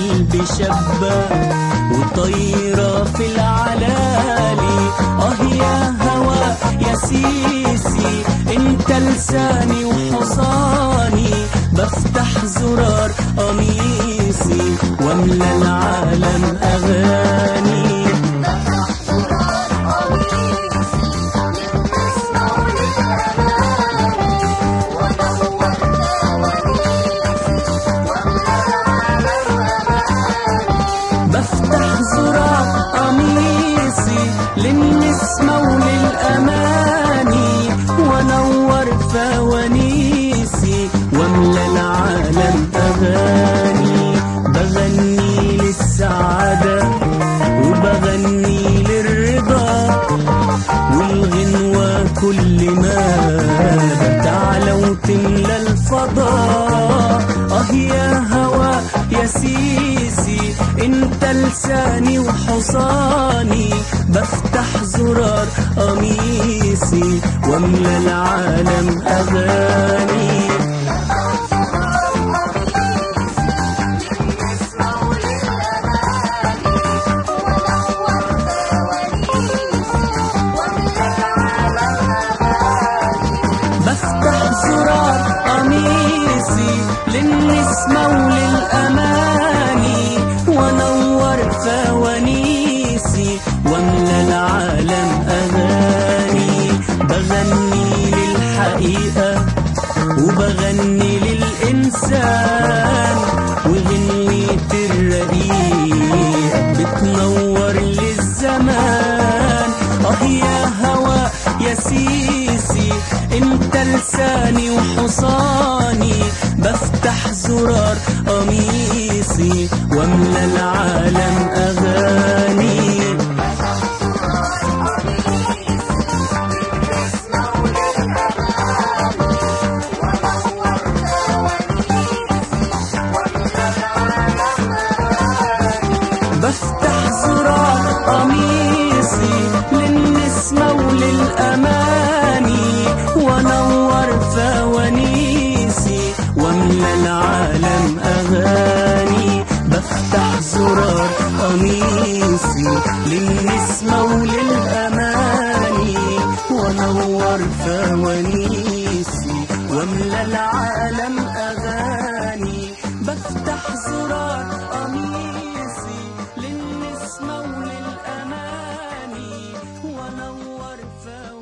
قلبي شابة وطايرة في العلالي. يا هوا يا سيسي انت لساني وحصاني، بفتح زرار قميصي واملى العالم اغاني. بفتح زرار قميصي للنسمة وللأماني، وانور فوانيسي واملى العالم أغاني. بغني للسعادة وبغني للرضا، والغنوة كل ما تعلى وتملى الفضاء. يا هوا يا سيسي انت لساني وحصاني، بفتح زرار قميصي واملى العالم اغاني. بفتح زرار قميصي للنسمة وللأماني، وانور فوانيسي واملى العالم أغاني. بغني للحقيقة وبغني للإنسان، وغنية الرقيق بتنور للزمان. يا هوا يا سيسي انت لساني وحصاني، بفتح زرار قميصي واملى العالم اغاني. بفتح زرار قميصي للنسمة وللأماني، وانور فوانيسي واملى العالم أغاني. بفتح زرار قميصي للنسمة وللأماني، وانور فوانيسي واملى العالم أغاني. بفتح زرار قميصي للنسمة وللأماني، وانور فوانيسي